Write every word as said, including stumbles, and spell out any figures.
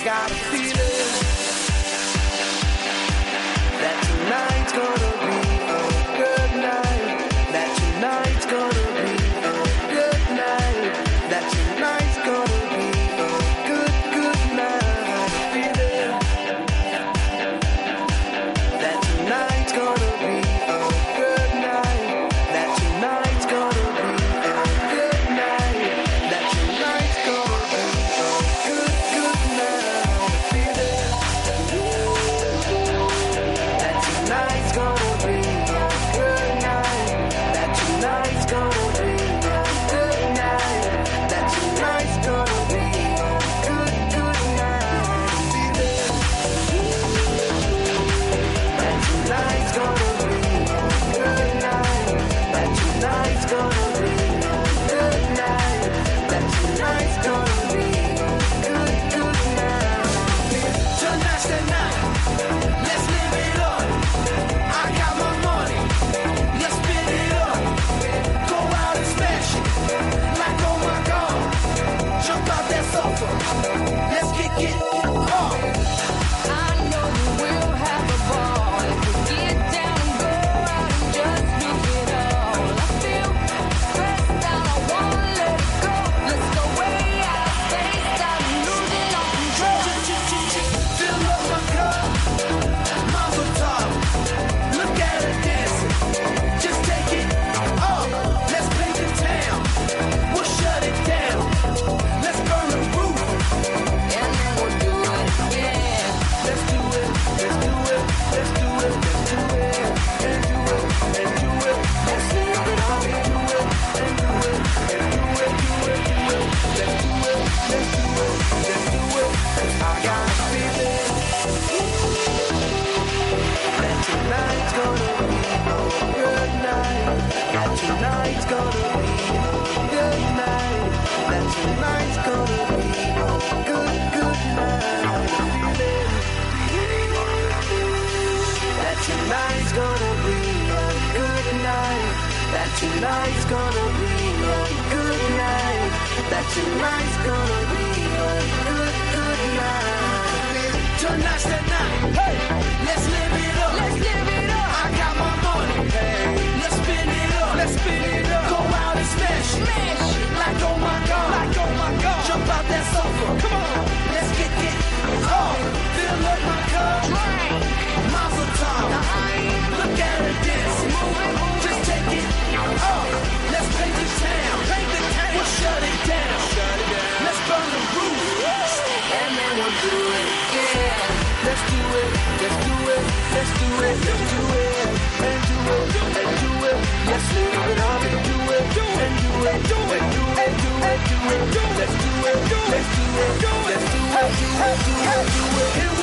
got a feeling that tonight's gonna be a good night. That tonight's gonna be a good night. That tonight's gonna be a good, good night. Feeling that tonight's gonna be a good night. That tonight's gonna be a good night. That tonight's gonna be a good, good night. Feeling that tonight's gonna be a good night. That tonight's gonna be a good night. That tonight's gonna be a good, good night. Feeling that tonight's gonna be a good night. That tonight's gonna be a good night. That tonight's gonna be a good, good night. Tonight's the night. Let's live it up. I got my money. Let's spin it up. Go out and smash it. Like oh my God. Jump out that sofa. Let's kick it off. I know we'll have a ball if we get down and go out and just lose it all. I feel stressed out, I wanna let it go. Let's go way out of space, out and losing all control. Fill up my cup. Mazel tov. Look at her dancing. Just take it off. Let's paint the town. We'll shut it down. Let's burn the roof. And then we'll do it again. Let's do it. Let's do it. Let's do it. Let's do it. And do it. And do it. Let's live it up and do it. And do it. And do it. Do it. Do it. Let's do it. Let's do it. Let's do it. 'Cause I got a feeling that tonight's gonna be a good night. That tonight's gonna be a good night. That tonight's gonna be a good, good night. Feeling that tonight's gonna be a good night. That tonight's gonna be a good night. That tonight's gonna be a good, good night. Tonight's the night. Hey, let's live it up. Let's live it up. I got my money. Hey, let's spin it up. Let's spin it up. Go out and smash it. Smash it. Like oh my God. Like oh my God. Jump out that sofa. Come on. Let's kick it off. Fill up my cup. Drink. Mazel tov. Look at her dancing. Just take it off. Let's paint the town. Paint the town. We'll shut it down. Shut it down. Let's burn the roof. And then we'll do it again. Let's do it. Let's do it. Let's do it. Let's do it. And do it. And do it. Let's live it up and do it. And do it. And do it. And do it. Do it. Let's do it. Let's do it. Let's do it. Do it. Do it. Do it.